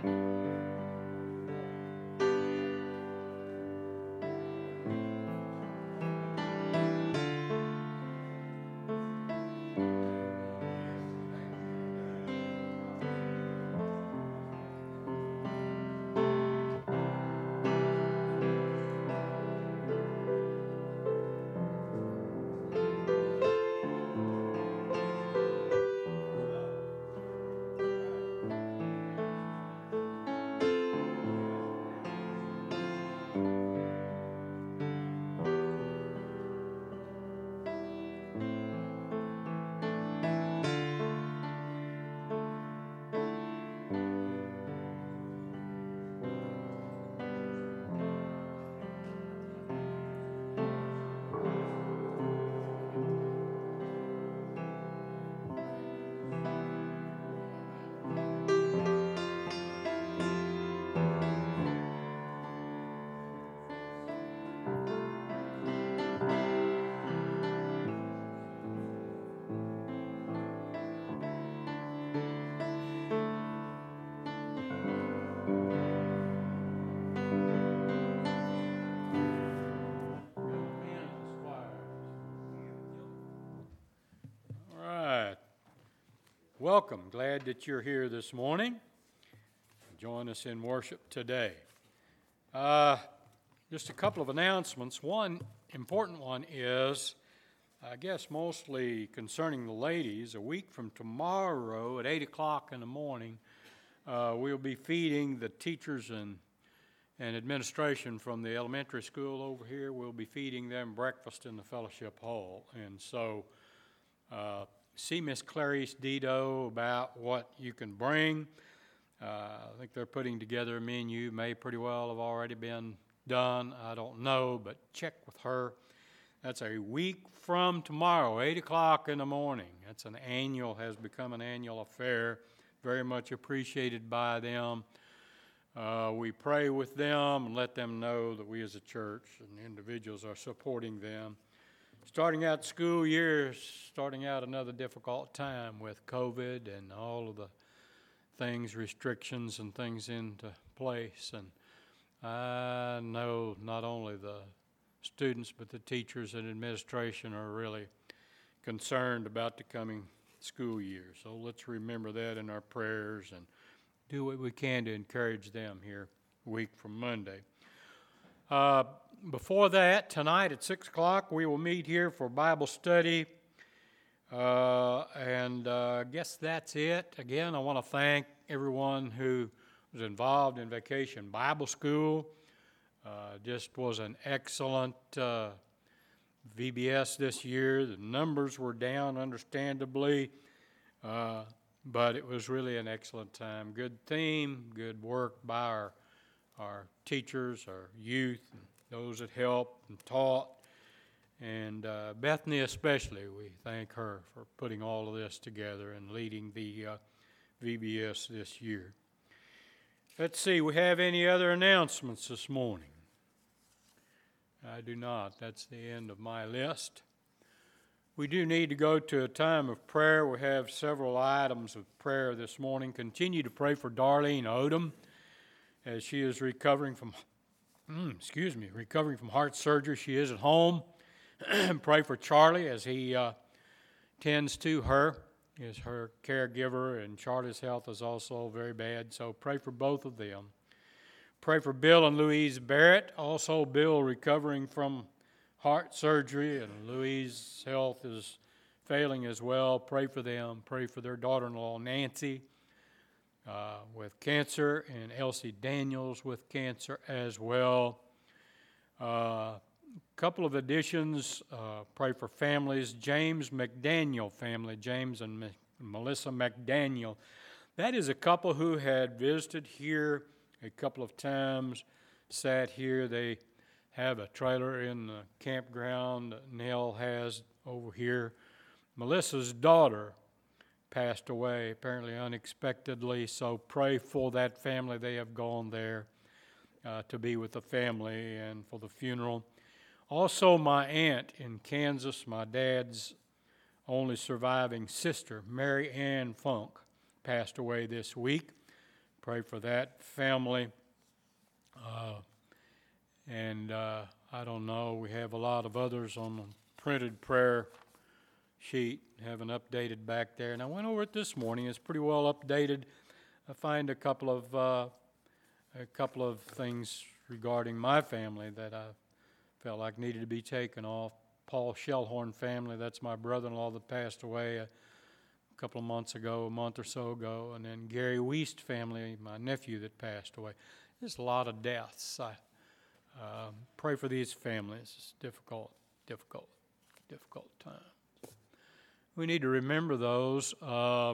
Welcome. Glad that you're here this morning. Join us in worship today. Just a couple of announcements. One important one is, I guess mostly concerning the ladies. A week from tomorrow at 8 o'clock in the morning, we'll be feeding the teachers and administration from the elementary school over here. We'll be feeding them breakfast in the fellowship hall. And so see Miss Clarice Dido about what you can bring. I think they're putting together a menu. May pretty well have already been done. I don't know, but check with her. That's a week from tomorrow, 8 o'clock in the morning. That's has become an annual affair. Very much appreciated by them. We pray with them and let them know that we as a church and individuals are supporting them. Starting out school year, starting out another difficult time with COVID and all of the things, restrictions and things into place. And I know not only the students but the teachers and administration are really concerned about the coming school year. So let's remember that in our prayers and do what we can to encourage them here a week from Monday. Before that, tonight at 6 o'clock, we will meet here for Bible study. I guess that's it. Again, I want to thank everyone who was involved in Vacation Bible School. Just was an excellent VBS this year. The numbers were down, understandably, but it was really an excellent time. Good theme, good work by our teachers, our youth, and those that helped and taught. And Bethany especially, we thank her for putting all of this together and leading the VBS this year. Let's see, we have any other announcements this morning? I do not. That's the end of my list. We do need to go to a time of prayer. We have several items of prayer this morning. Continue to pray for Darlene Odom as she is recovering from heart surgery. She is at home. Pray for Charlie as he tends to her, is her caregiver, and Charlie's health is also very bad, so pray for both of them. Pray for Bill and Louise Barrett, also Bill recovering from heart surgery, and Louise's health is failing as well. Pray for them. Pray for their daughter-in-law, Nancy, with cancer, and Elsie Daniels with cancer as well. Couple of additions. Pray for families. James McDaniel family, James and Melissa McDaniel. That is a couple who had visited here a couple of times, sat here. They have a trailer in the campground Nell has over here. Melissa's daughter passed away, apparently unexpectedly, so pray for that family. They have gone there to be with the family and for the funeral. Also, my aunt in Kansas, my dad's only surviving sister, Mary Ann Funk, passed away this week. Pray for that family. And I don't know, we have a lot of others on the printed prayer sheet, haven't updated back there. And I went over it this morning. It's pretty well updated. I find a couple of things regarding my family that I felt like needed to be taken off. Paul Shellhorn family, that's my brother-in-law that passed away a couple of months ago, a month or so ago. And then Gary Wiest family, my nephew that passed away. There's a lot of deaths. I pray for these families. It's difficult time. We need to remember those. I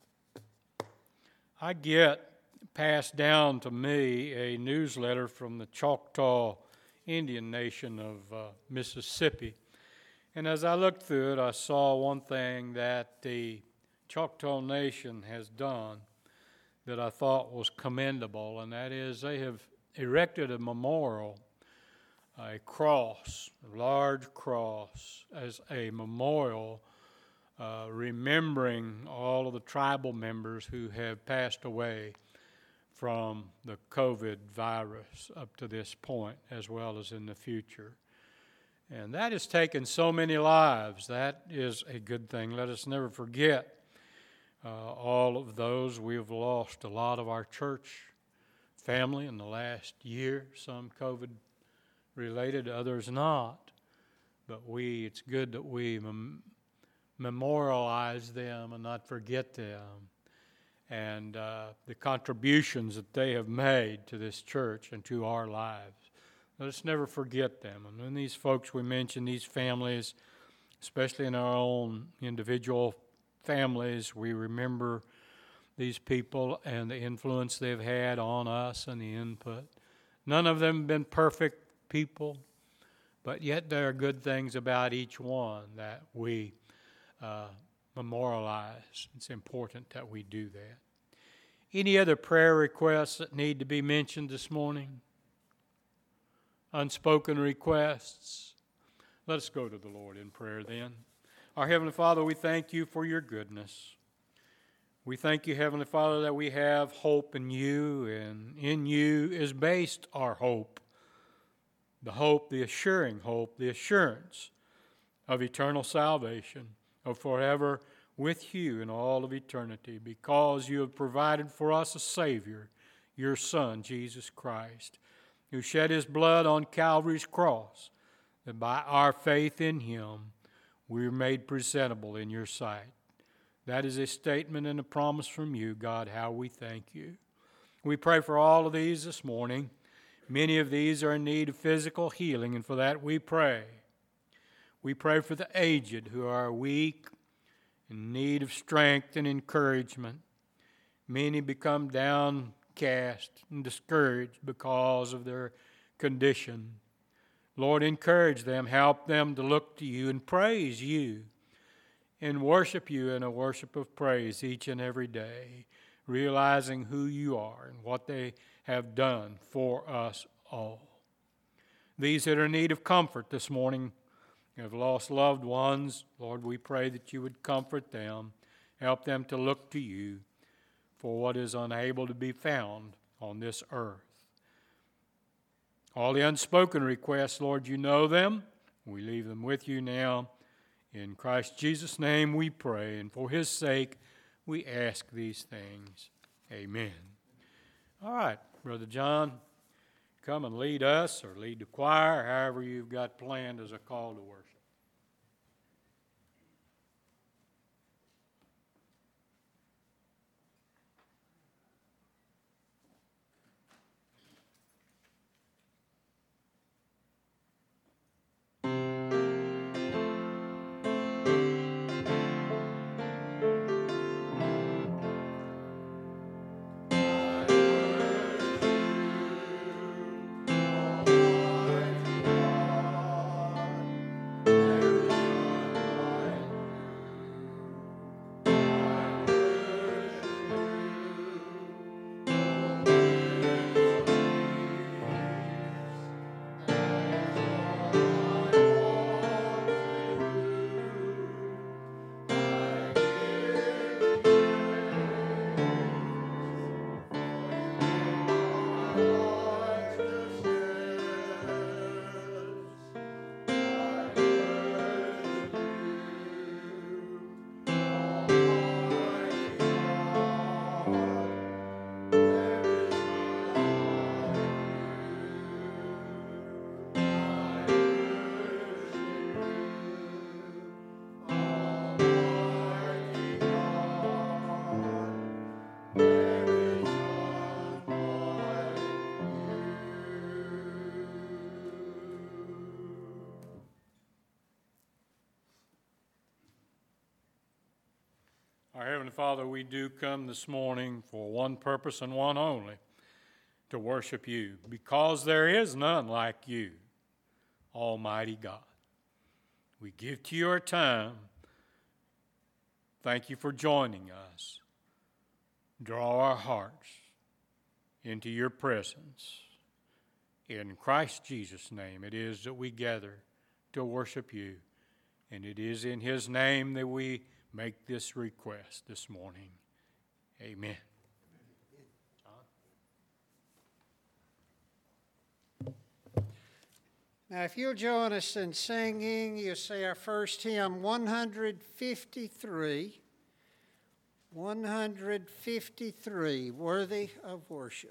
get passed down to me a newsletter from the Choctaw Indian Nation of Mississippi. And as I looked through it, I saw one thing that the Choctaw Nation has done that I thought was commendable, and that is they have erected a memorial, a cross, a large cross, as a memorial remembering all of the tribal members who have passed away from the COVID virus up to this point, as well as in the future. And that has taken so many lives. That is a good thing. Let us never forget all of those. We have lost a lot of our church family in the last year, some COVID related, others not. But it's good that we memorialize them and not forget them, and the contributions that they have made to this church and to our lives. Let us never forget them. And when these folks we mention, these families, especially in our own individual families, we remember these people and the influence they've had on us and the input. None of them have been perfect people, but yet there are good things about each one that we memorialize. It's important that we do that. Any other prayer requests that need to be mentioned this morning? Unspoken requests? Let us go to the Lord in prayer then. Our Heavenly Father, we thank you for your goodness. We thank you, Heavenly Father, that we have hope in you, and in you is based our hope. The hope, the assuring hope, the assurance of eternal salvation, of forever with you in all of eternity, because you have provided for us a Savior, your Son, Jesus Christ, who shed his blood on Calvary's cross, that by our faith in him we are made presentable in your sight. That is a statement and a promise from you, God. How we thank you. We pray for all of these this morning. Many of these are in need of physical healing, and for that we pray. We pray for the aged who are weak, in need of strength and encouragement. Many become downcast and discouraged because of their condition. Lord, encourage them, help them to look to you and praise you and worship you in a worship of praise each and every day, realizing who you are and what they have done for us all. These that are in need of comfort this morning, have lost loved ones, Lord, we pray that you would comfort them, help them to look to you for what is unable to be found on this earth. All the unspoken requests, Lord, you know them. We leave them with you now. In Christ Jesus' name we pray, and for his sake we ask these things. Amen. All right, Brother John, come and lead us or lead the choir, however you've got planned as a call to worship. Heavenly Father, we do come this morning for one purpose and one only, to worship you, because there is none like you, Almighty God. We give to you our time. Thank you for joining us. Draw our hearts into your presence. In Christ Jesus' name it is that we gather to worship you, and it is in his name that we make this request this morning. Amen. Now, if you'll join us in singing, you'll see our first hymn, 153. 153, Worthy of Worship.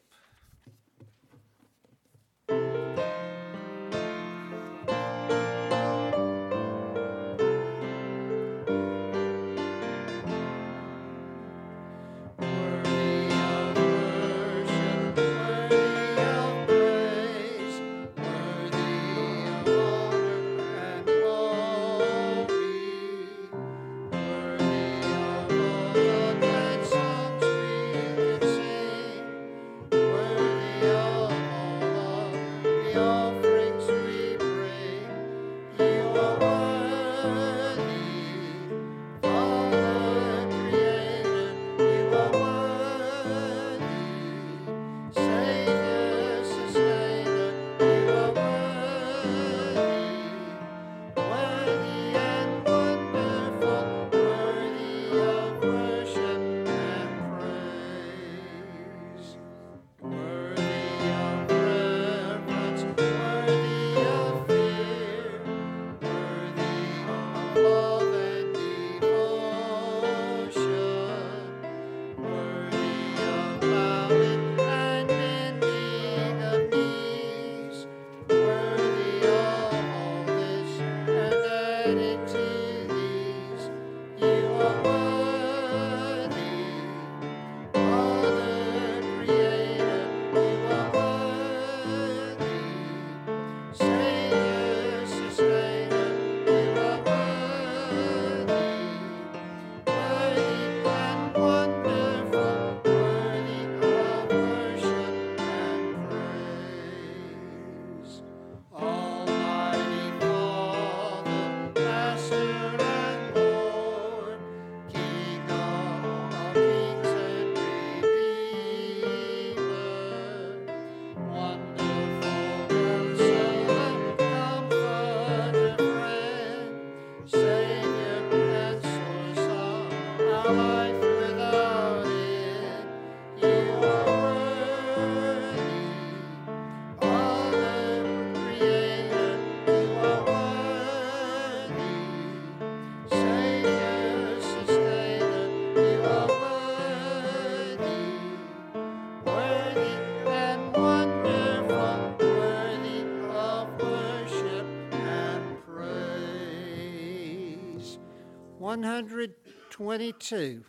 Twenty-two.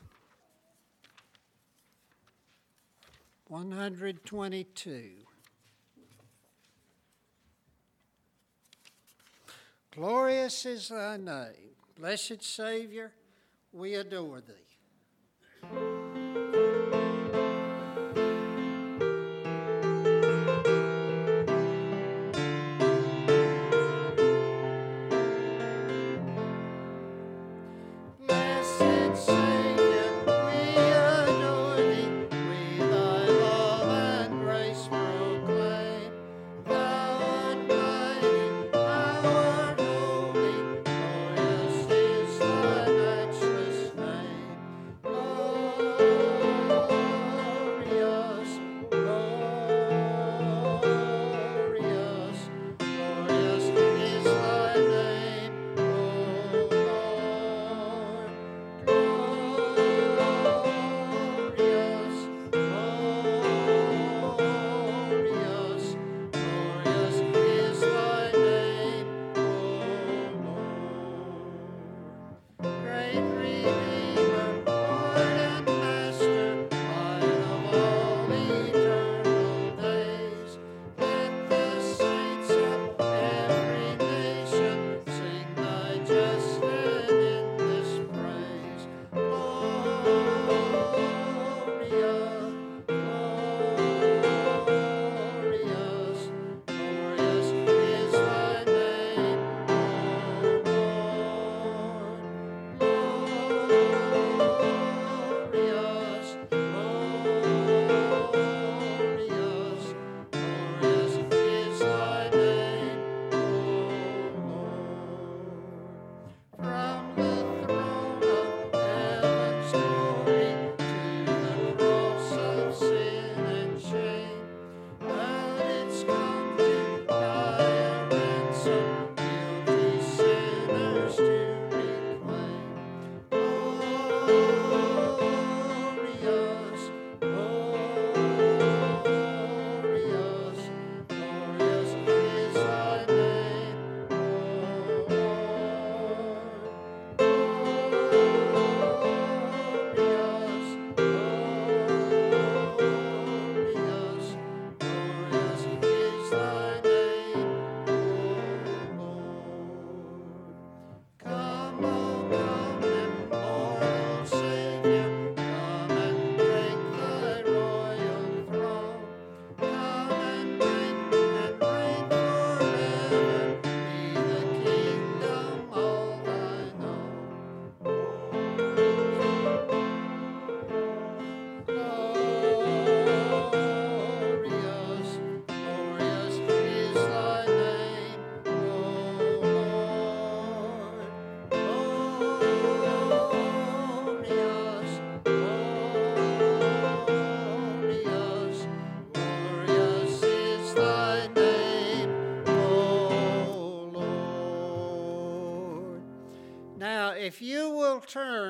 122. Glorious is thy name. Blessed Savior, we adore thee.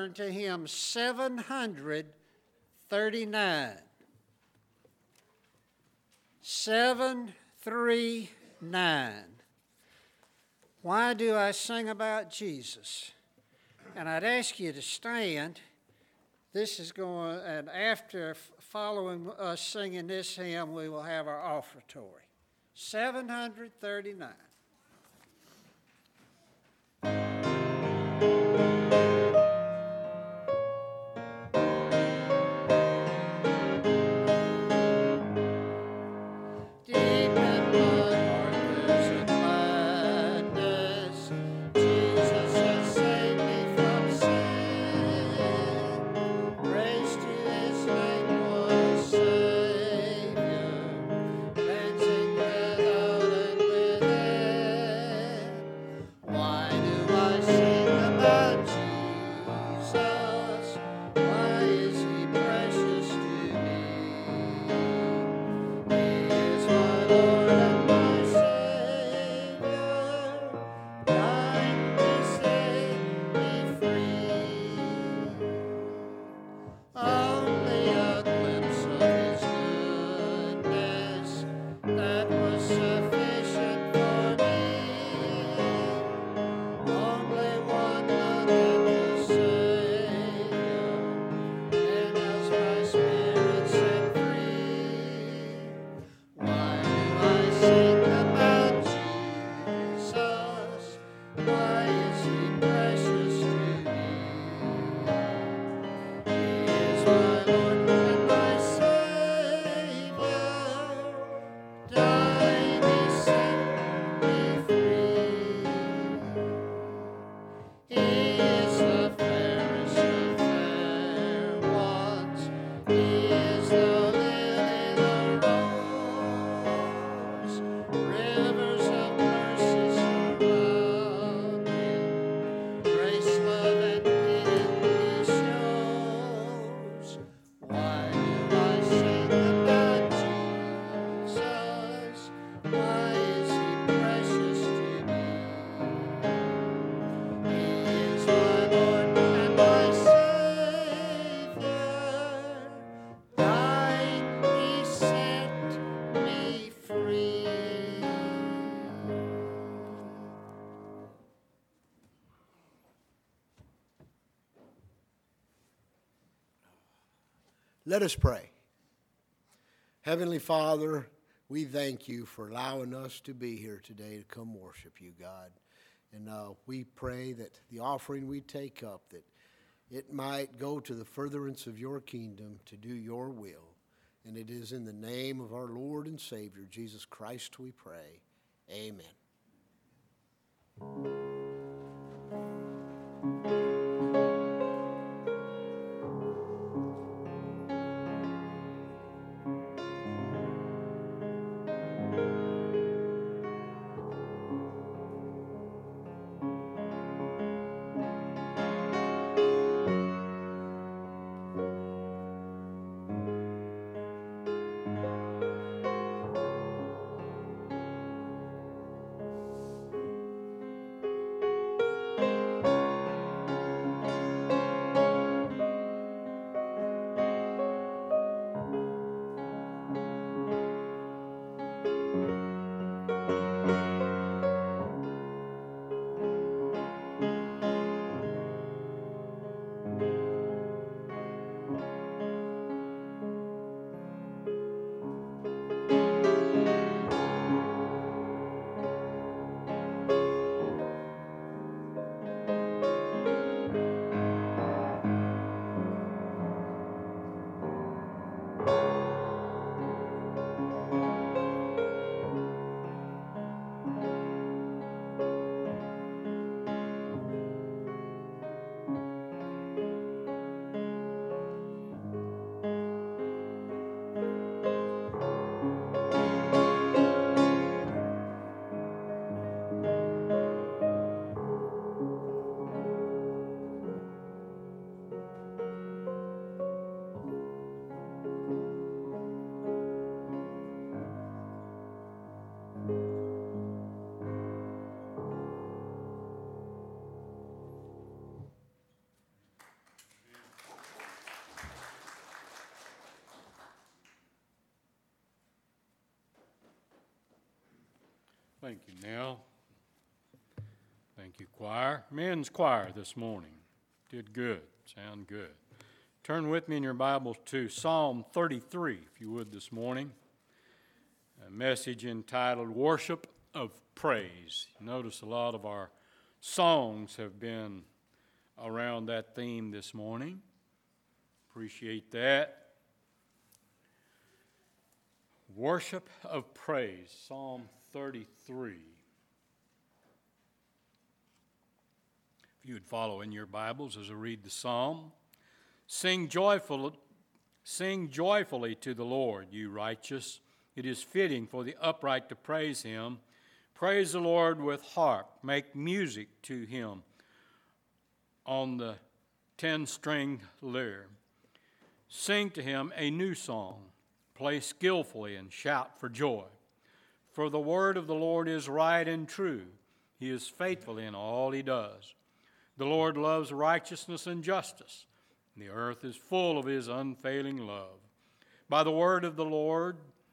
turn to hymn 739. 739. Why do I sing about Jesus? And I'd ask you to stand. This is going, and after following us singing this hymn, we will have our offertory. 739. Let us pray. Heavenly Father, we thank you for allowing us to be here today to come worship you, God. And we pray that the offering we take up, that it might go to the furtherance of your kingdom to do your will. And it is in the name of our Lord and Savior, Jesus Christ, we pray. Amen. Thank you, Nell. Thank you, choir. Men's choir this morning. Did good. Sound good. Turn with me in your Bibles to Psalm 33, if you would, this morning. A message entitled Worship of Praise. Notice a lot of our songs have been around that theme this morning. Appreciate that. Worship of Praise, Psalm 33. If you would follow in your Bibles as I read the psalm. Sing joyfully to the Lord, you righteous. It is fitting for the upright to praise him. Praise the Lord with harp. Make music to him on the 10-string lyre. Sing to him a new song. Play skillfully and shout for joy. For the word of the Lord is right and true. He is faithful in all he does. The Lord loves righteousness and justice. The earth is full of his unfailing love. By the word of the Lord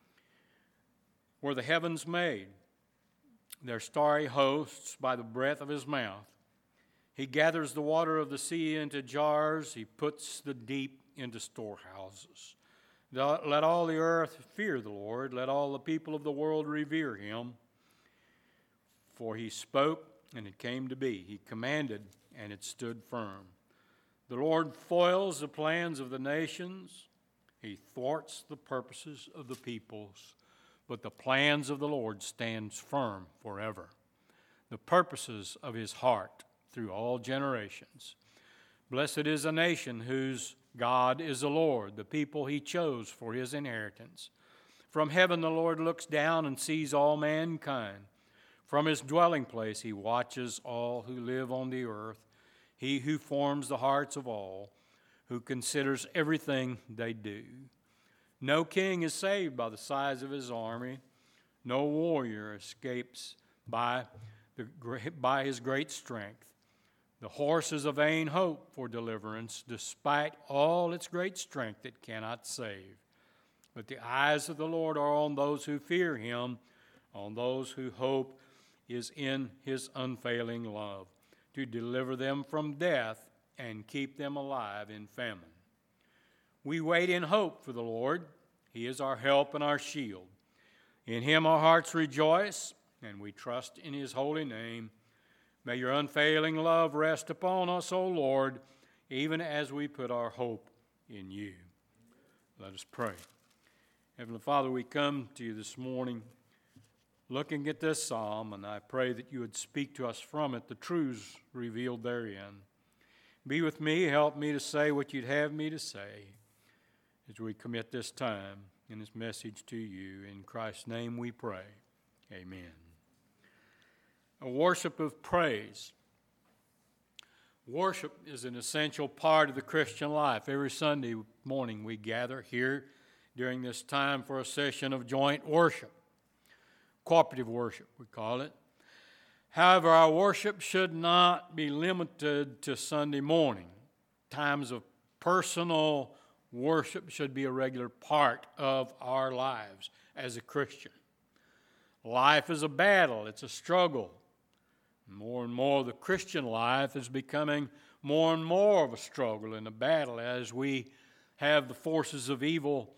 were the heavens made, their starry hosts by the breath of his mouth. He gathers the water of the sea into jars. He puts the deep into storehouses. Let all the earth fear the Lord. Let all the people of the world revere him. For he spoke, and it came to be. He commanded, and it stood firm. The Lord foils the plans of the nations. He thwarts the purposes of the peoples. But the plans of the Lord stand firm forever. The purposes of his heart through all generations. Blessed is a nation whose God is the Lord, the people he chose for his inheritance. From heaven the Lord looks down and sees all mankind. From his dwelling place he watches all who live on the earth. He who forms the hearts of all, who considers everything they do. No king is saved by the size of his army. No warrior escapes by his great strength. The horse is a vain hope for deliverance, despite all its great strength it cannot save. But the eyes of the Lord are on those who fear him, on those whose hope is in his unfailing love, to deliver them from death and keep them alive in famine. We wait in hope for the Lord. He is our help and our shield. In him our hearts rejoice, and we trust in his holy name. May your unfailing love rest upon us, O Lord, even as we put our hope in you. Let us pray. Heavenly Father, we come to you this morning looking at this psalm, and I pray that you would speak to us from it, the truths revealed therein. Be with me, help me to say what you'd have me to say as we commit this time in this message to you. In Christ's name we pray. Amen. A worship of praise. Worship is an essential part of the Christian life. Every Sunday morning we gather here during this time for a session of joint worship. Cooperative worship, we call it. However, our worship should not be limited to Sunday morning. Times of personal worship should be a regular part of our lives as a Christian. Life is a battle, it's a struggle. More and more, the Christian life is becoming more and more of a struggle and a battle as we have the forces of evil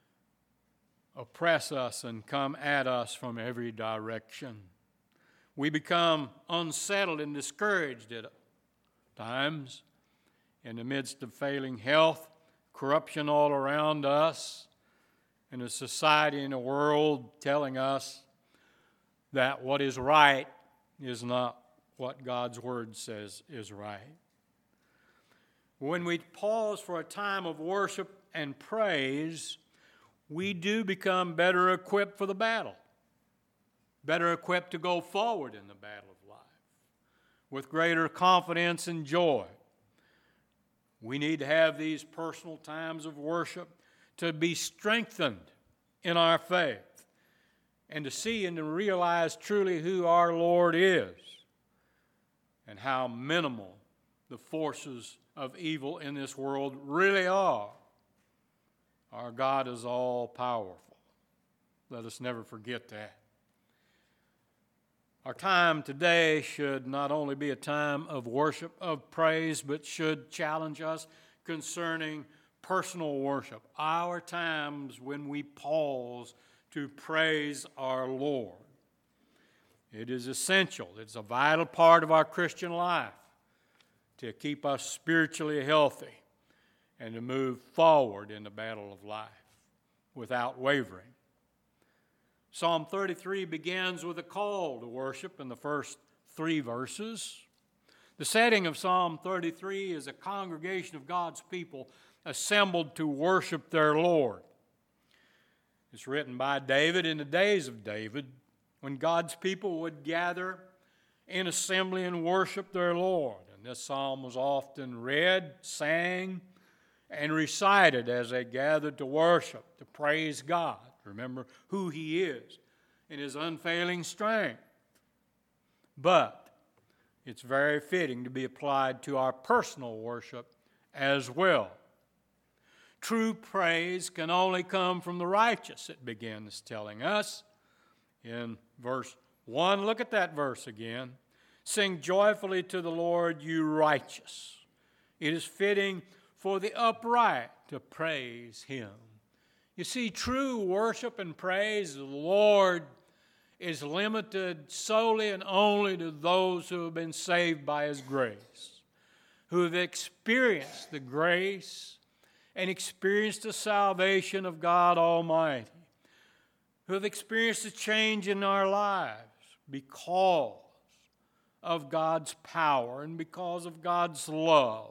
oppress us and come at us from every direction. We become unsettled and discouraged at times in the midst of failing health, corruption all around us, and a society and a world telling us that what is right is not what God's Word says is right. When we pause for a time of worship and praise, we do become better equipped for the battle, better equipped to go forward in the battle of life with greater confidence and joy. We need to have these personal times of worship to be strengthened in our faith and to see and to realize truly who our Lord is and how minimal the forces of evil in this world really are. Our God is all powerful. Let us never forget that. Our time today should not only be a time of worship, of praise, but should challenge us concerning personal worship. Our times when we pause to praise our Lord. It is essential. It's a vital part of our Christian life to keep us spiritually healthy and to move forward in the battle of life without wavering. Psalm 33 begins with a call to worship in the first 3 verses. The setting of Psalm 33 is a congregation of God's people assembled to worship their Lord. It's written by David in the days of David, when God's people would gather in assembly and worship their Lord. And this psalm was often read, sang, and recited as they gathered to worship, to praise God. Remember who He is in His unfailing strength. But it's very fitting to be applied to our personal worship as well. True praise can only come from the righteous, it begins telling us. In verse 1, look at that verse again. Sing joyfully to the Lord, you righteous. It is fitting for the upright to praise Him. You see, true worship and praise of the Lord is limited solely and only to those who have been saved by His grace, who have experienced the grace and experienced the salvation of God Almighty, who have experienced a change in our lives because of God's power and because of God's love.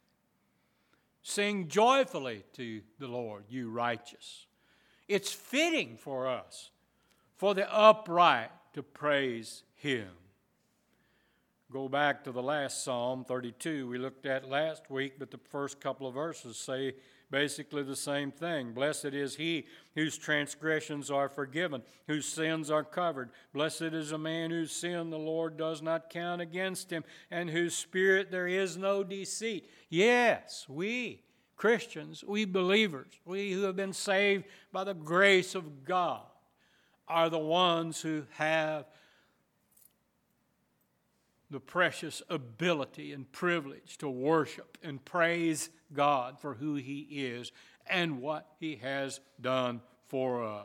Sing joyfully to the Lord, you righteous. It's fitting for us, for the upright, to praise Him. Go back to the last Psalm 32 we looked at last week, but the first couple of verses say basically the same thing. Blessed is he whose transgressions are forgiven, whose sins are covered. Blessed is a man whose sin the Lord does not count against him, and whose spirit there is no deceit. Yes, we Christians, we believers, we who have been saved by the grace of God, are the ones who have the precious ability and privilege to worship and praise God for who He is and what He has done for us.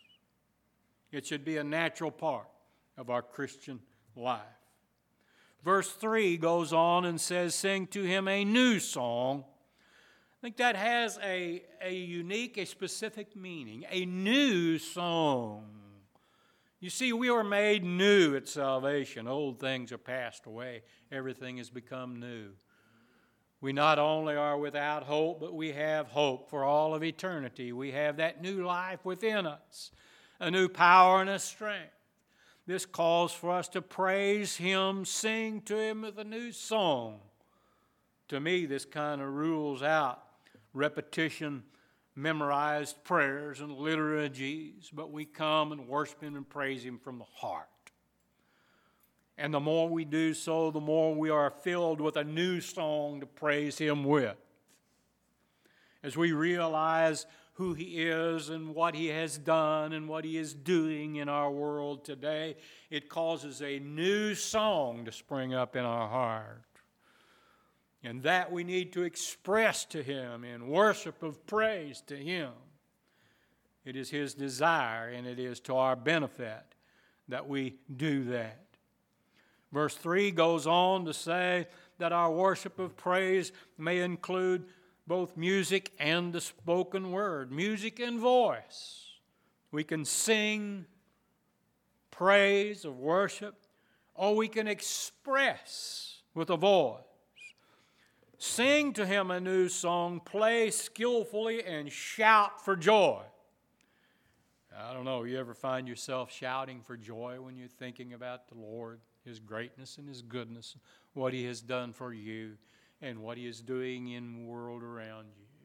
It should be a natural part of our Christian life. Verse 3 goes on and says, sing to Him a new song. I think that has a unique, a specific meaning, a new song. You see, we are made new at salvation. Old things are passed away. Everything has become new. We not only are without hope, but we have hope for all of eternity. We have that new life within us, a new power and a strength. This calls for us to praise Him, sing to Him with a new song. To me, this kind of rules out repetition, memorized prayers and liturgies, but we come and worship Him and praise Him from the heart. And the more we do so, the more we are filled with a new song to praise Him with. As we realize who He is and what He has done and what He is doing in our world today, it causes a new song to spring up in our heart. And that we need to express to Him in worship of praise to Him. It is His desire, and it is to our benefit that we do that. Verse 3 goes on to say that our worship of praise may include both music and the spoken word, music and voice. We can sing praise of worship, or we can express with a voice. Sing to Him a new song, play skillfully, and shout for joy. I don't know, you ever find yourself shouting for joy when you're thinking about the Lord, His greatness and His goodness, what He has done for you, and what He is doing in the world around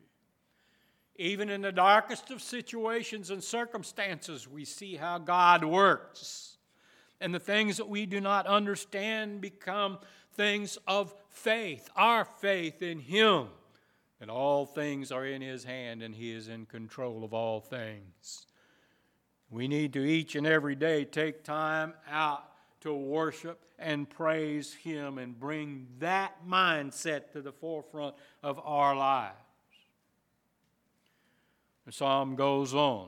you? Even in the darkest of situations and circumstances, we see how God works. And the things that we do not understand become things of faith, our faith in Him, that all things are in His hand and He is in control of all things. We need to each and every day take time out to worship and praise Him and bring that mindset to the forefront of our lives. The psalm goes on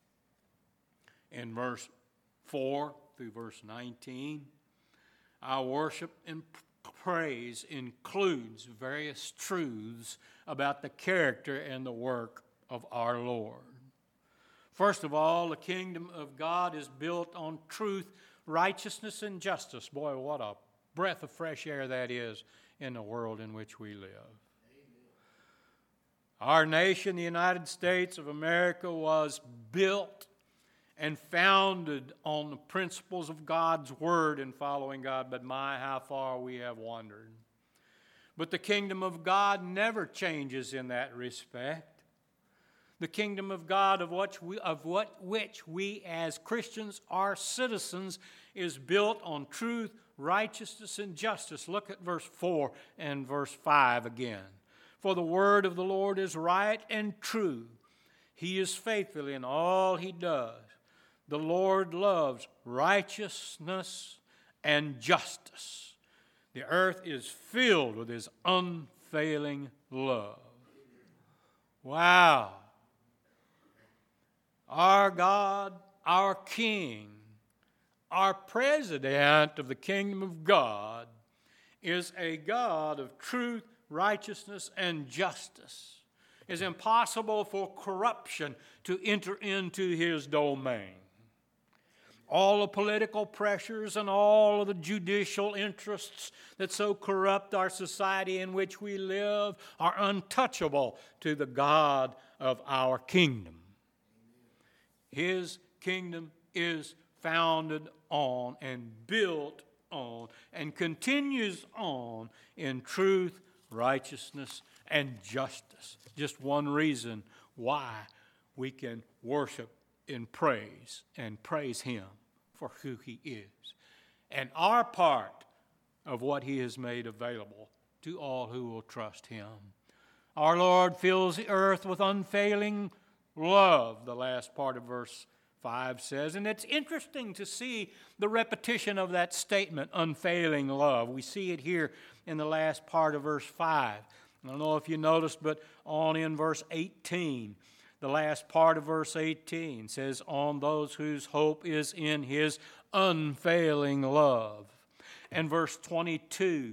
in verse 4 through verse 19. Our worship and praise includes various truths about the character and the work of our Lord. First of all, the kingdom of God is built on truth, righteousness, and justice. Boy, what a breath of fresh air that is in the world in which we live. Our nation, the United States of America, was built and founded on the principles of God's Word and following God, but my, how far we have wandered. But the kingdom of God never changes in that respect. The kingdom of God of which we as Christians are citizens is built on truth, righteousness, and justice. Look at verse 4 and verse 5 again. For the word of the Lord is right and true. He is faithful in all He does. The Lord loves righteousness and justice. The earth is filled with His unfailing love. Wow. Our God, our King, our President of the kingdom of God is a God of truth, righteousness, and justice. It is impossible for corruption to enter into His domain. All the political pressures and all of the judicial interests that so corrupt our society in which we live are untouchable to the God of our kingdom. His kingdom is founded on and built on and continues on in truth, righteousness, and justice. Just one reason why we can worship in praise and praise Him for who He is and our part of what He has made available to all who will trust Him. Our Lord fills the earth with unfailing love, the last part of verse 5 says. And it's interesting to see the repetition of that statement, unfailing love. We see it here in the last part of verse 5. I don't know if you noticed, but on in verse 18, the last part of verse 18 says, on those whose hope is in His unfailing love. And verse 22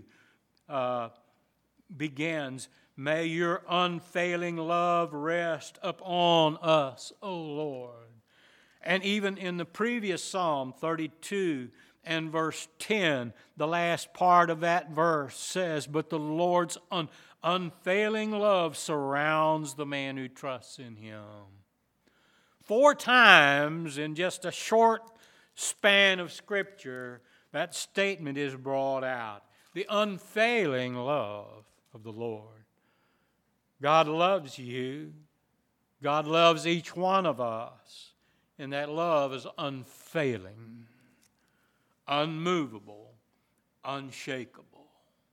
begins, may your unfailing love rest upon us, O Lord. And even in the previous Psalm 32 and verse 10, the last part of that verse says, but the Lord's unfailing love surrounds the man who trusts in Him. 4 times in just a short span of Scripture, that statement is brought out. The unfailing love of the Lord. God loves you. God loves each one of us. And that love is unfailing, unmovable, unshakable.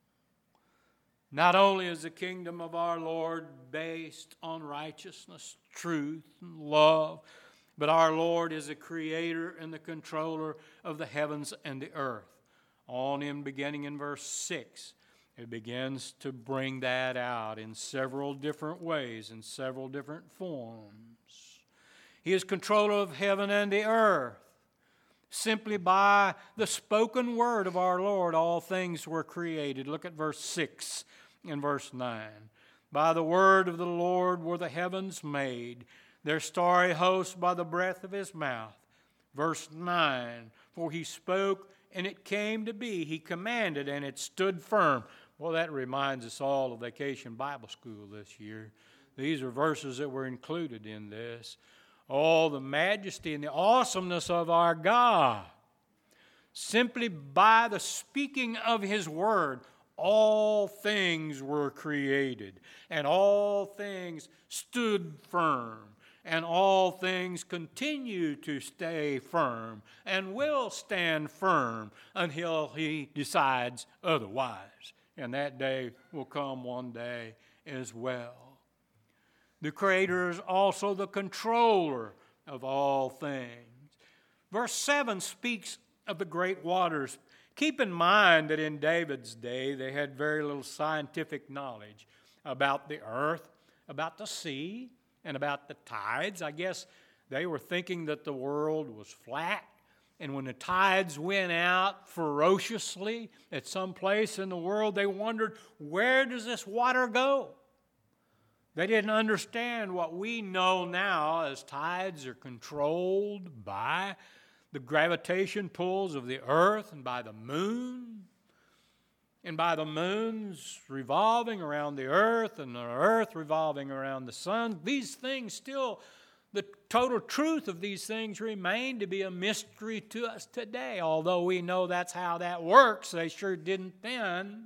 Not only is the kingdom of our Lord based on righteousness, truth, and love, but our Lord is the creator and the controller of the heavens and the earth. On in beginning in verse 6. It begins to bring that out in several different ways, in several different forms. He is controller of heaven and the earth. Simply by the spoken word of our Lord, all things were created. Look at verse 6 and verse 9. By the word of the Lord were the heavens made, their starry host by the breath of His mouth. Verse 9, for He spoke and it came to be. He commanded and it stood firm. Well, that reminds us all of Vacation Bible School this year. These are verses that were included in this. Oh, the majesty and the awesomeness of our God. Simply by the speaking of His word, all things were created, and all things stood firm, and all things continue to stay firm, and will stand firm until He decides otherwise. And that day will come one day as well. The Creator is also the controller of all things. Verse 7 speaks of the great waters. Keep in mind that in David's day, they had very little scientific knowledge about the earth, about the sea, and about the tides. I guess they were thinking that the world was flat, and when the tides went out ferociously at some place in the world, they wondered, where does this water go? They didn't understand what we know now as tides are controlled by the gravitation pulls of the earth and by the moon, and by the moon's revolving around the earth and the earth revolving around the sun. These things still, the total truth of these things remain to be a mystery to us today. Although we know that's how that works, they sure didn't then.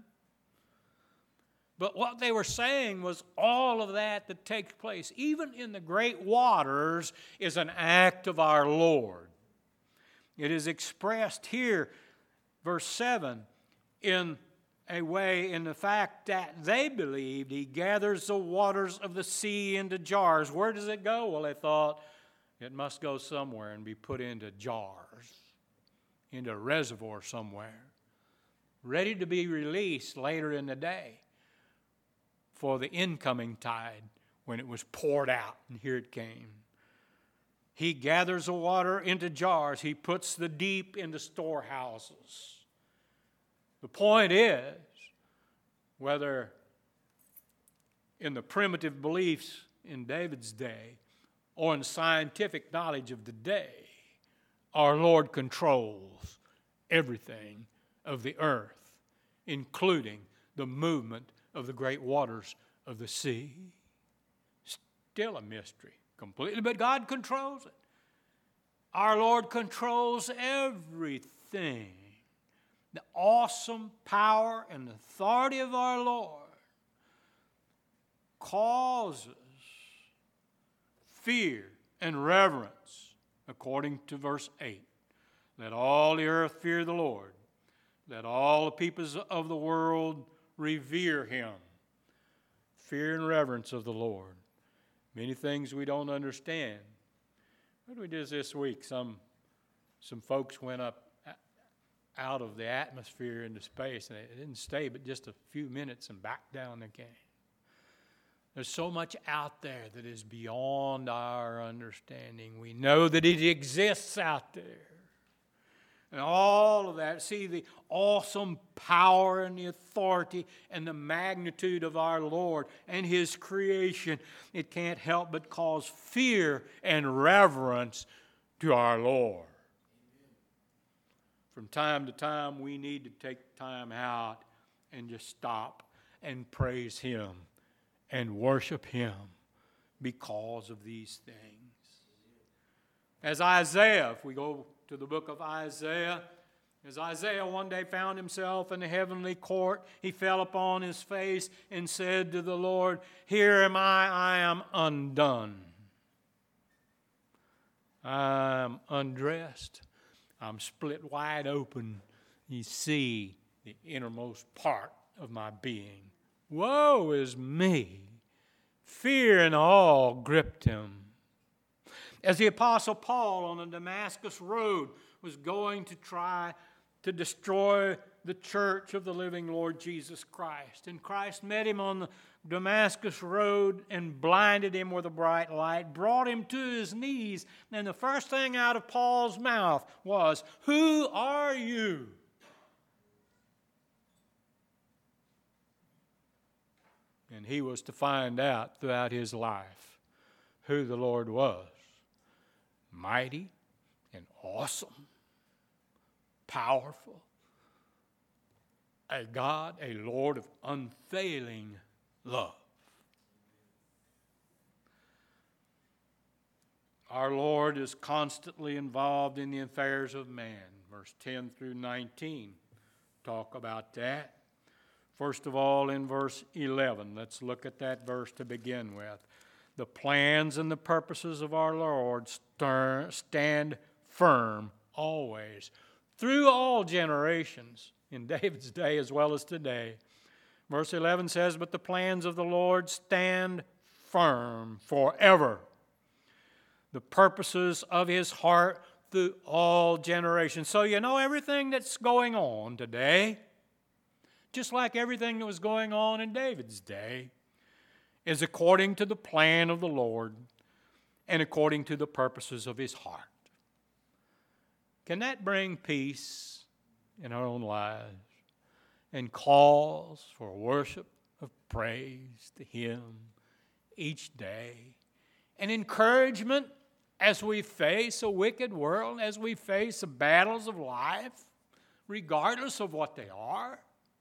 But what they were saying was all of that takes place, even in the great waters, is an act of our Lord. It is expressed here, verse 7, in a way in the fact that they believed He gathers the waters of the sea into jars. Where does it go? Well, they thought it must go somewhere and be put into jars, into a reservoir somewhere, ready to be released later in the day for the incoming tide when it was poured out, and here it came. He gathers the water into jars. He puts the deep into storehouses. The point is, whether in the primitive beliefs in David's day or in scientific knowledge of the day, our Lord controls everything of the earth, including the movement of the great waters of the sea. Still a mystery completely, but God controls it. Our Lord controls everything. The awesome power and authority of our Lord causes fear and reverence, according to verse 8. Let all the earth fear the Lord. Let all the peoples of the world revere Him. Fear and reverence of the Lord. Many things we don't understand. What did we do this week? Some folks went up out of the atmosphere into space, and it didn't stay but just a few minutes and back down again. There's so much out there that is beyond our understanding. We know that it exists out there. And all of that, see the awesome power and the authority and the magnitude of our Lord and His creation. It can't help but cause fear and reverence to our Lord. From time to time, we need to take time out and just stop and praise Him and worship Him because of these things. As Isaiah, if we go to the book of Isaiah, as Isaiah one day found himself in the heavenly court, he fell upon his face and said to the Lord, "Here am I am undone. I'm undressed. I'm split wide open. You see the innermost part of my being. Woe is me!" Fear and awe gripped him. As the Apostle Paul on the Damascus road was going to try to destroy the church of the living Lord Jesus Christ. And Christ met him on the Damascus road and blinded him with a bright light, brought him to his knees. And the first thing out of Paul's mouth was, "Who are you?" And he was to find out throughout his life who the Lord was. Mighty and awesome, powerful, a God, a Lord of unfailing love. Our Lord is constantly involved in the affairs of man. Verse 10 through 19 talk about that. First of all, in verse 11, let's look at that verse to begin with. The plans and the purposes of our Lord stand firm always, through all generations, in David's day as well as today. Verse 11 says, "But the plans of the Lord stand firm forever. The purposes of His heart through all generations. So you know everything that's going on today, just like everything that was going on in David's day, is according to the plan of the Lord and according to the purposes of His heart. Can that bring peace in our own lives and cause for worship of praise to Him each day and encouragement as we face a wicked world, as we face the battles of life, regardless of what they are?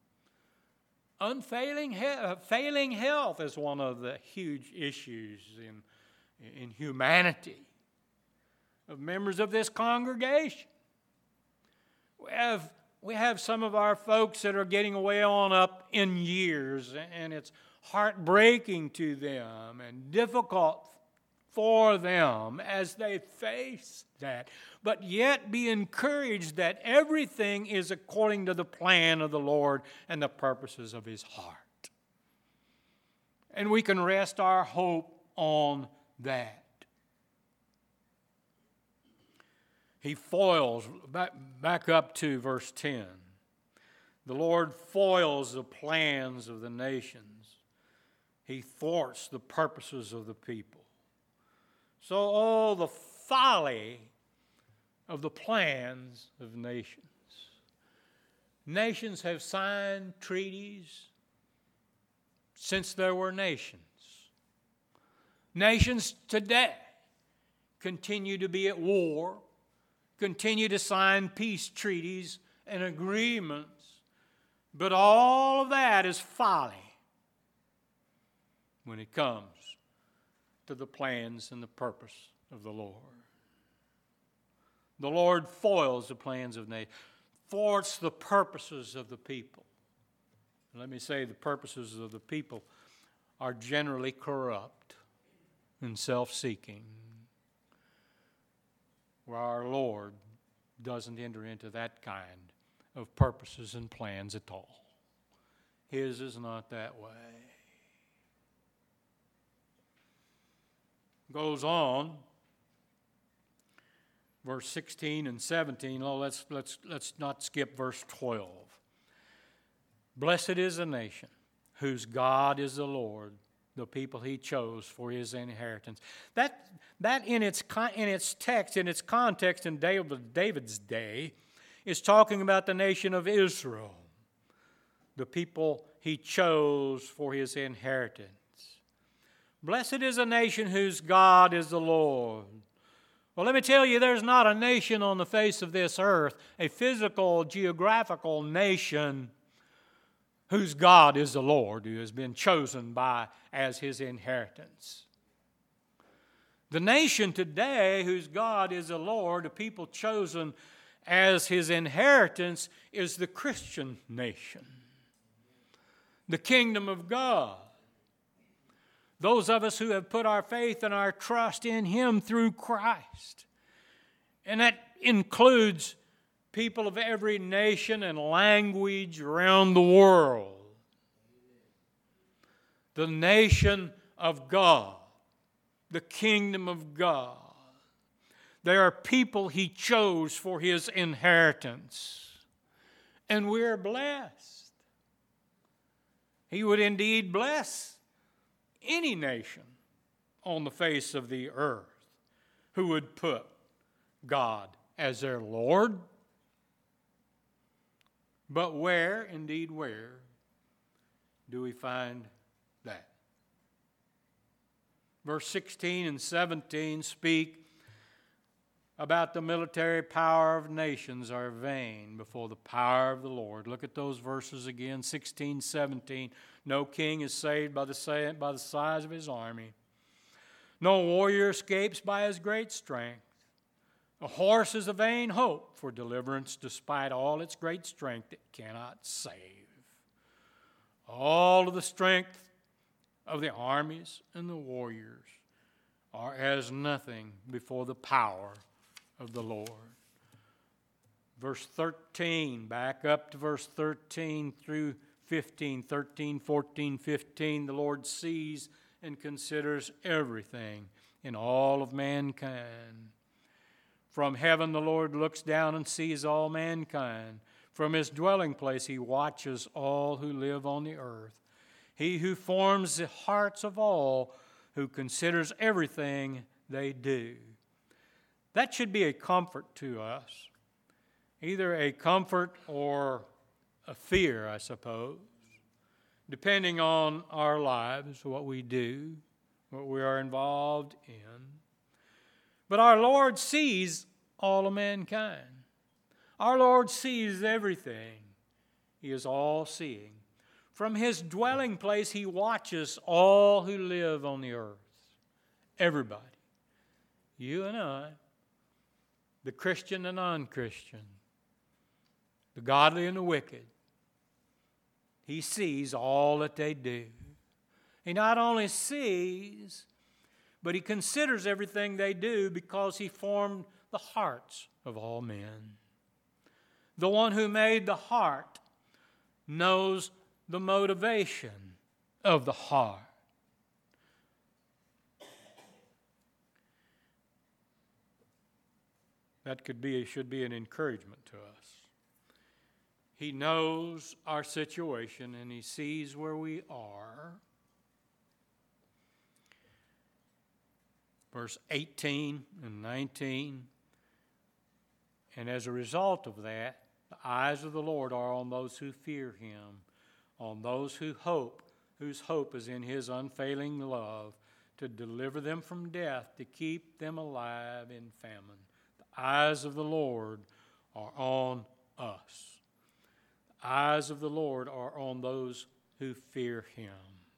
Failing health is one of the huge issues in humanity of members of this congregation. We have some of our folks that are getting way on up in years, and it's heartbreaking to them and difficult for them as they face that. But yet be encouraged that everything is according to the plan of the Lord and the purposes of His heart. And we can rest our hope on that. He foils, back up to verse 10. The Lord foils the plans of the nations. He thwarts the purposes of the people. So, oh, the folly of the plans of nations. Nations have signed treaties since there were nations. Nations today continue to be at war, continue to sign peace treaties and agreements, but all of that is folly when it comes to the plans and the purpose of the Lord. The Lord foils the plans of nations, thwarts the purposes of the people. Let me say, the purposes of the people are generally corrupt and self-seeking, where our Lord doesn't enter into that kind of purposes and plans at all. His is not that way. Goes on, verse 16 and 17. Oh, let's not skip verse 12. Blessed is the nation whose God is the Lord, the people He chose for His inheritance. That in its text, in its context in David's day, is talking about the nation of Israel, the people He chose for His inheritance. Blessed is a nation whose God is the Lord. Well, let me tell you, there's not a nation on the face of this earth, a physical, geographical nation, whose God is the Lord, who has been chosen as His inheritance. The nation today whose God is the Lord, the people chosen as His inheritance, is the Christian nation, the kingdom of God. Those of us who have put our faith and our trust in Him through Christ. And that includes people of every nation and language around the world. The nation of God, the kingdom of God. They are people He chose for His inheritance. And we're blessed. He would indeed bless any nation on the face of the earth who would put God as their Lord. But where, indeed where, do we find that? Verse 16 and 17 speak about the military power of nations are vain before the power of the Lord. Look at those verses again, 16, 17. No king is saved by the size of his army. No warrior escapes by his great strength. A horse is a vain hope for deliverance, despite all its great strength, it cannot save. All of the strength of the armies and the warriors are as nothing before the power of the Lord. Verse 13, back up to verse 13 through 15, 13, 14, 15, the Lord sees and considers everything in all of mankind. From heaven the Lord looks down and sees all mankind. From his dwelling place he watches all who live on the earth. He who forms the hearts of all, who considers everything they do. That should be a comfort to us. Either a comfort or a fear, I suppose, depending on our lives, what we do, what we are involved in. But our Lord sees all of mankind. Our Lord sees everything. He is all-seeing. From his dwelling place, he watches all who live on the earth. Everybody. You and I, the Christian and non-Christian, the godly and the wicked. He sees all that they do. He not only sees, but he considers everything they do because he formed the hearts of all men. The one who made the heart knows the motivation of the heart. That should be an encouragement to us. He knows our situation and he sees where we are. Verse 18 and 19. And as a result of that, the eyes of the Lord are on those who fear him, on those whose hope is in his unfailing love, to deliver them from death, to keep them alive in famine. The eyes of the Lord are on us. The eyes of the Lord are on those who fear him.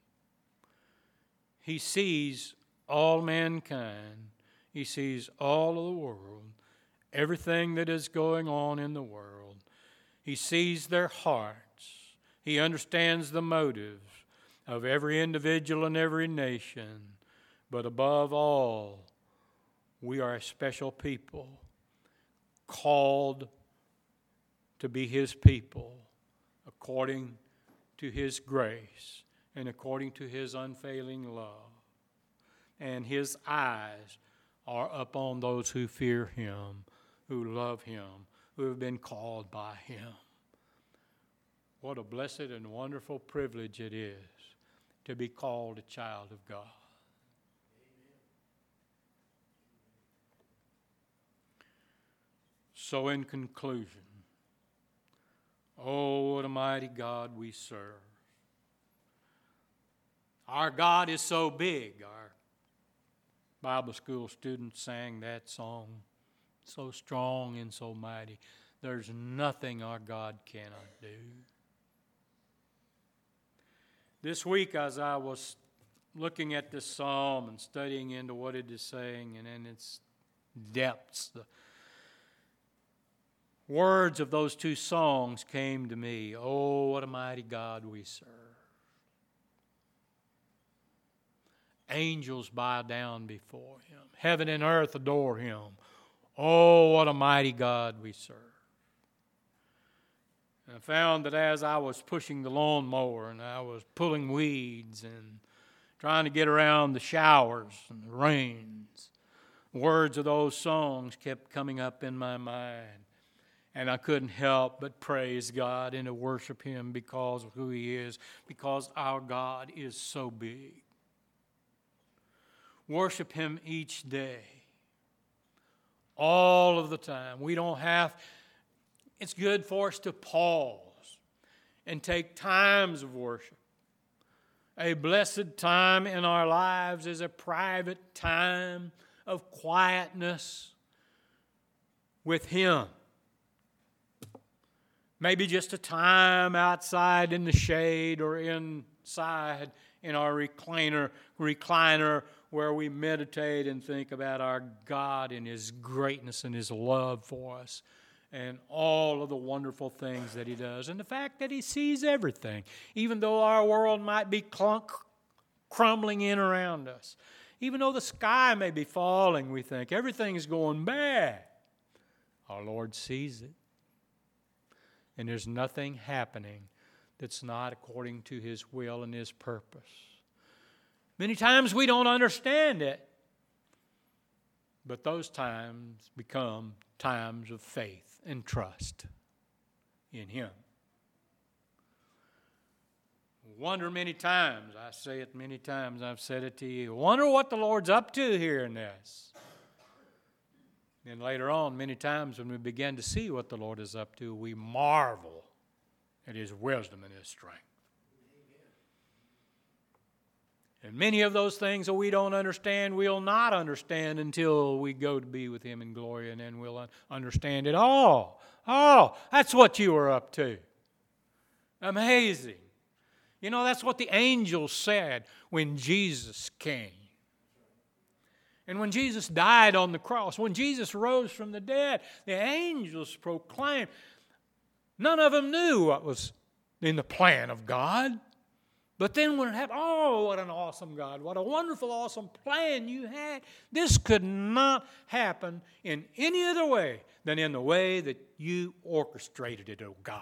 He sees all mankind. He sees all of the world, everything that is going on in the world. He sees their hearts. He understands the motives of every individual and every nation. But above all, we are a special people, called to be his people according to his grace and according to his unfailing love. And his eyes are upon those who fear him, who love him, who have been called by him. What a blessed and wonderful privilege it is to be called a child of God. So in conclusion, oh, what a mighty God we serve. Our God is so big. Our Bible school students sang that song, so strong and so mighty. There's nothing our God cannot do. This week, as I was looking at this psalm and studying into what it is saying and in its depths, the words of those two songs came to me. Oh, what a mighty God we serve. Angels bow down before him. Heaven and earth adore him. Oh, what a mighty God we serve. And I found that as I was pushing the lawnmower and I was pulling weeds and trying to get around the showers and the rains, words of those songs kept coming up in my mind. And I couldn't help but praise God and to worship him because of who he is, because our God is so big. Worship him each day, all of the time. It's good for us to pause and take times of worship. A blessed time in our lives is a private time of quietness with him. Maybe just a time outside in the shade or inside in our recliner where we meditate and think about our God and his greatness and his love for us and all of the wonderful things that he does and the fact that he sees everything, even though our world might be crumbling in around us. Even though the sky may be falling, we think everything is going bad. Our Lord sees it. And there's nothing happening that's not according to his will and his purpose. Many times we don't understand it. But those times become times of faith and trust in Him. Wonder many times, I say it many times, I've said it to you, wonder what the Lord's up to here in this. Then later on, many times when we begin to see what the Lord is up to, we marvel at His wisdom and His strength. And many of those things that we don't understand, we'll not understand until we go to be with Him in glory, and then we'll understand it all. Oh, that's what you were up to. Amazing. You know, that's what the angels said when Jesus came. And when Jesus died on the cross, when Jesus rose from the dead, the angels proclaimed. None of them knew what was in the plan of God. But then when it happened, oh, what an awesome God. What a wonderful, awesome plan you had. This could not happen in any other way than in the way that you orchestrated it, oh God.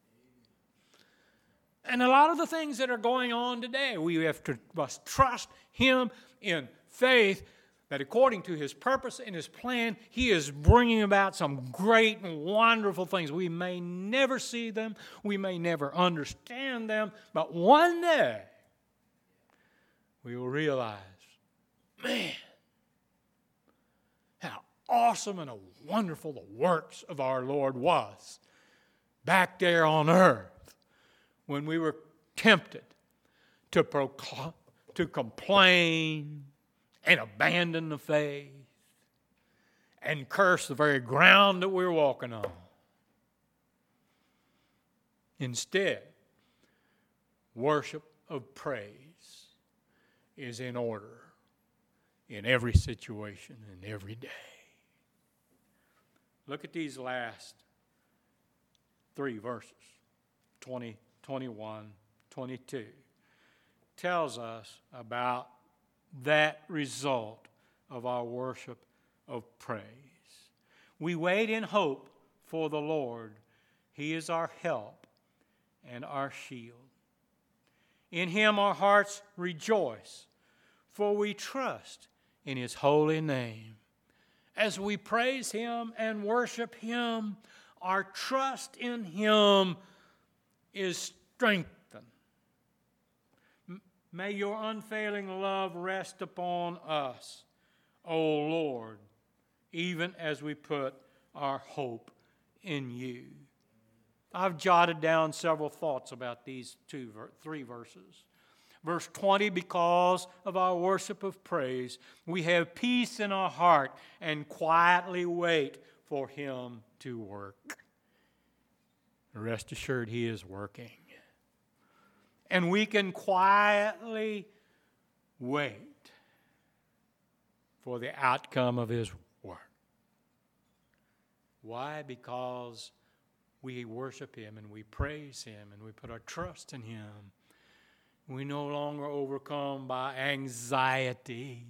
And a lot of the things that are going on today, we must trust Him in faith that according to His purpose and His plan, He is bringing about some great and wonderful things. We may never see them, we may never understand them, but one day we will realize, man, how awesome and wonderful the works of our Lord was back there on earth when we were tempted to complain and abandon the faith and curse the very ground that we're walking on. Instead, worship of praise is in order in every situation and every day. Look at these last 3 verses, 20, 21, 22. Tells us about that result of our worship of praise. We wait in hope for the Lord. He is our help and our shield. In Him our hearts rejoice, for we trust in His holy name. As we praise Him and worship Him, our trust in Him is strengthened. May your unfailing love rest upon us, O Lord, even as we put our hope in You. I've jotted down several thoughts about these 3 verses. Verse 20, because of our worship of praise, we have peace in our heart and quietly wait for Him to work. Rest assured, He is working. And we can quietly wait for the outcome of His work. Why? Because we worship Him and we praise Him and we put our trust in Him. We no longer overcome by anxiety.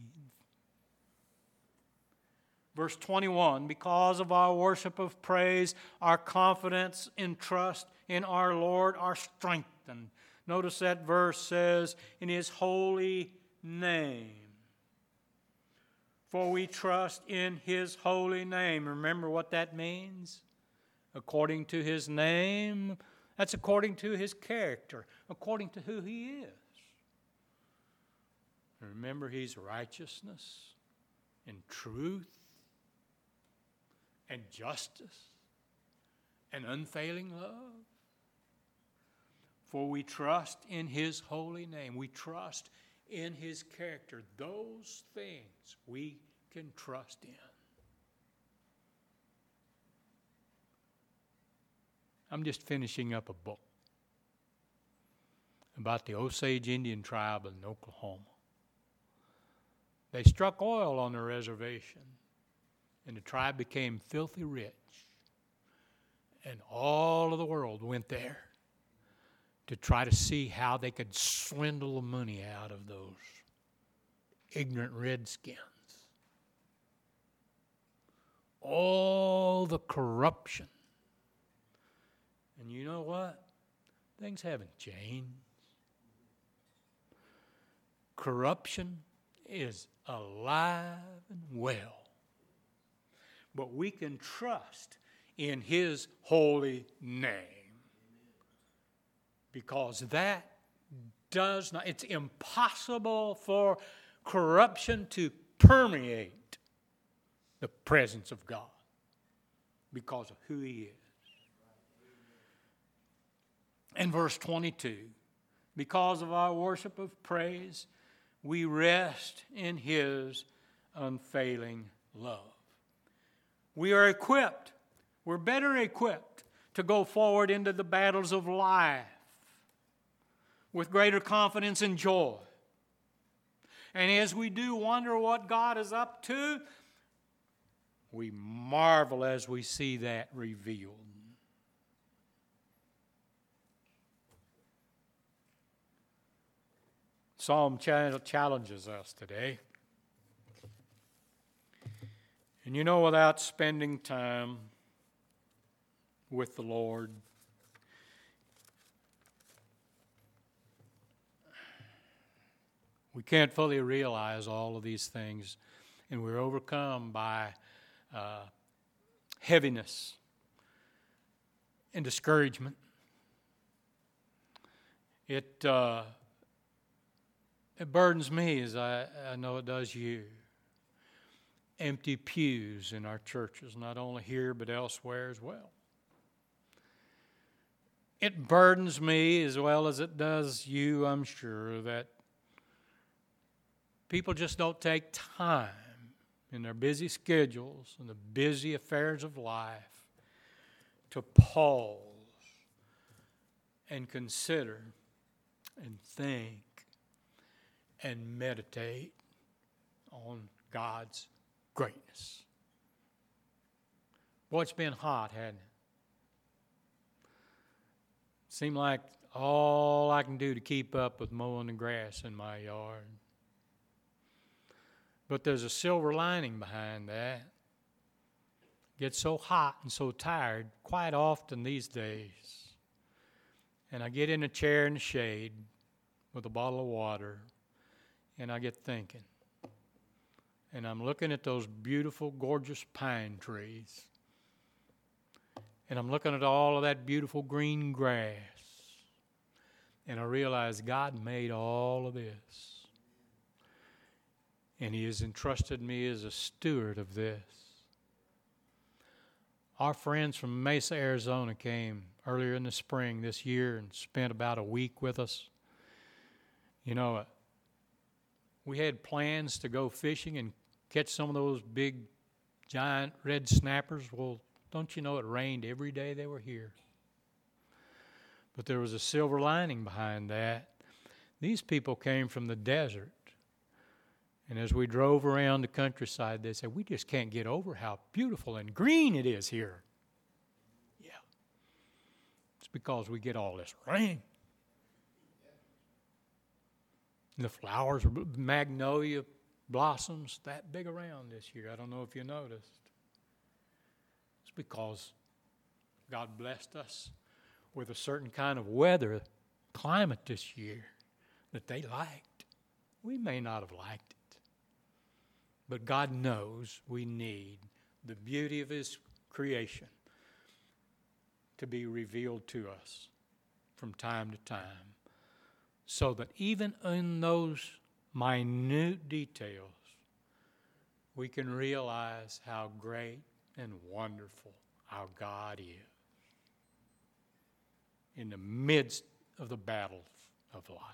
Verse 21, because of our worship of praise, our confidence and trust in our Lord are strengthened. Notice that verse says, in His holy name. For we trust in His holy name. Remember what that means? According to His name, that's according to His character, according to who He is. Remember, He's righteousness and truth and justice and unfailing love. For we trust in His holy name. We trust in His character. Those things we can trust in. I'm just finishing up a book about the Osage Indian tribe in Oklahoma. They struck oil on their reservation, and the tribe became filthy rich. And all of the world went there to try to see how they could swindle the money out of those ignorant redskins. All the corruption. And you know what? Things haven't changed. Corruption is alive and well but we can trust in His holy name. Because that does not, it's impossible for corruption to permeate the presence of God because of who He is. In verse 22, because of our worship of praise, we rest in His unfailing love. We are equipped, we're better equipped to go forward into the battles of life with greater confidence and joy. And as we do wonder what God is up to, we marvel as we see that revealed. Psalm challenges us today. And you know, without spending time with the Lord, we can't fully realize all of these things, and we're overcome by heaviness and discouragement. It burdens me, as I know it does you. Empty pews in our churches, not only here but elsewhere as well. It burdens me as well as it does you, I'm sure, that people just don't take time in their busy schedules and the busy affairs of life to pause and consider and think and meditate on God's greatness. Boy, it's been hot, hasn't it? Seemed like all I can do to keep up with mowing the grass in my yard. But there's a silver lining behind that. Get so hot and so tired quite often these days. And I get in a chair in the shade with a bottle of water, and I get thinking. And I'm looking at those beautiful, gorgeous pine trees. And I'm looking at all of that beautiful green grass. And I realize God made all of this. And He has entrusted me as a steward of this. Our friends from Mesa, Arizona came earlier in the spring this year and spent about a week with us. You know, we had plans to go fishing and catch some of those big, giant red snappers. Well, don't you know it rained every day they were here? But there was a silver lining behind that. These people came from the desert. And as we drove around the countryside, they said, we just can't get over how beautiful and green it is here. Yeah. It's because we get all this rain. And the flowers, magnolia blossoms that big around this year. I don't know if you noticed. It's because God blessed us with a certain kind of weather, climate this year that they liked. We may not have liked it. But God knows we need the beauty of His creation to be revealed to us from time to time, so that even in those minute details, we can realize how great and wonderful our God is in the midst of the battles of life.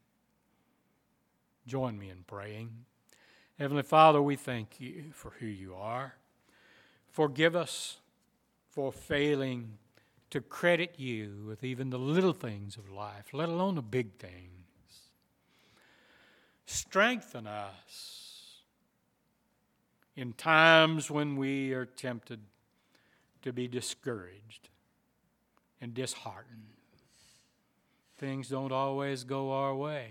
Join me in praying. Heavenly Father, we thank You for who You are. Forgive us for failing to credit You with even the little things of life, let alone the big things. Strengthen us in times when we are tempted to be discouraged and disheartened. Things don't always go our way.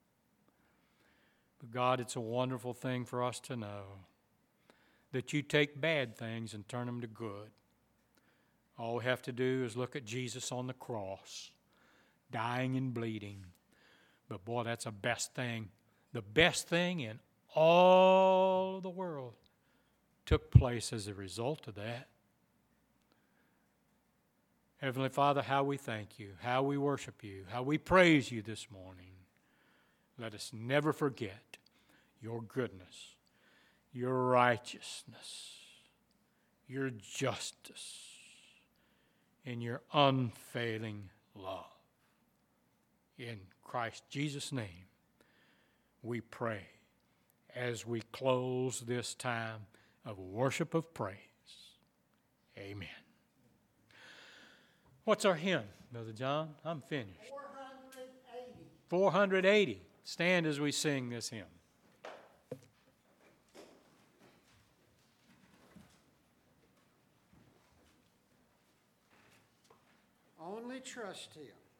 But God, it's a wonderful thing for us to know that You take bad things and turn them to good. All we have to do is look at Jesus on the cross, dying and bleeding. But boy, that's the best thing in all of the world took place as a result of that. Heavenly Father, how we thank you, how we worship you, how we praise you this morning. Let us never forget your goodness, your righteousness, your justice, and your unfailing love. In Christ Jesus' name, we pray as we close this time of worship of praise. Amen. What's our hymn, Brother John? I'm finished. 480. 480. Stand as we sing this hymn. Only trust Him.